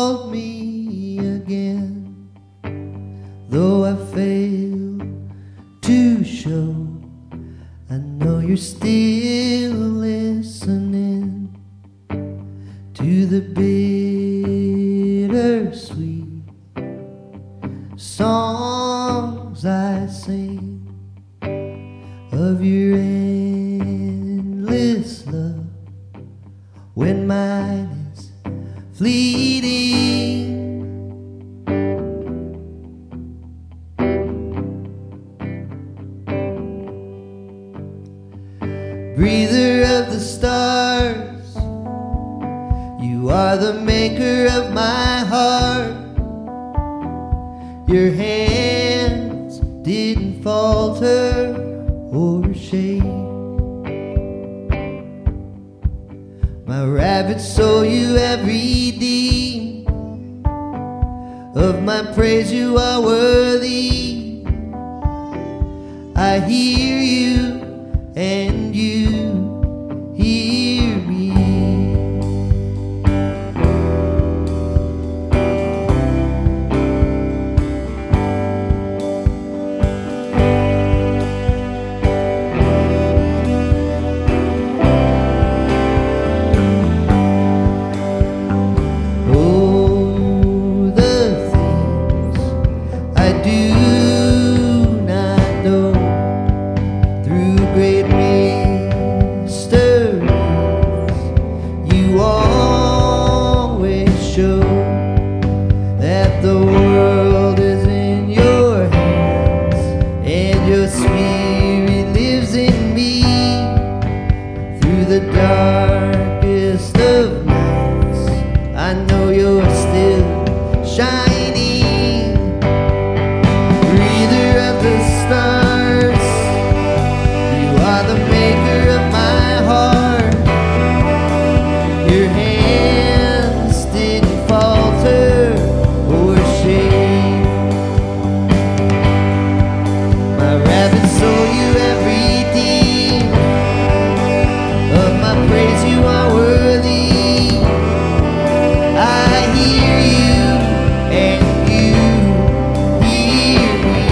called me again, though I failed to show. I know you're still listening to the bittersweet songs I sing of your endless love when mine is fleeting. Breather of the stars, you are the maker of my heart. Your hands didn't falter or shake. My rabbits soul you have redeemed. Of my praise you are worthy. I hear you and you hear me. Oh, the things I do not know, through great mysteries you always show that the world is in your hands and your spirit lives in me. Through the darkest of nights I know you're still shining. Breather of the stars, you are the maker of my heart. Your hands didn't falter or shake. My rabbit soul you have redeemed. Of my praise you are worthy. I hear you and you hear me.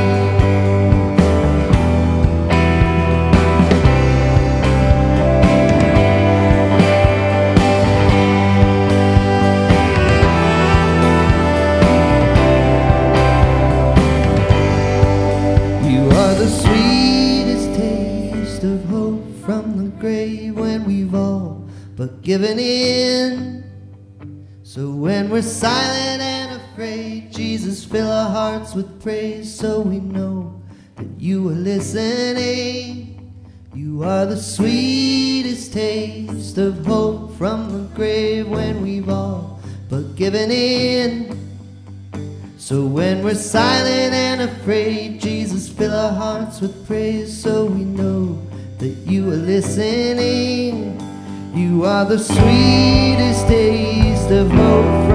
You are the sweetest taste of hope from the grave when we've all but given in. So when we're silent and afraid, Jesus, fill our hearts with praise so we know that you are listening. You are the sweetest taste of hope from the grave when we've all but given in. So when we're silent and afraid, Jesus, fill our hearts with praise so we know that you are listening. You are the sweetest taste of hope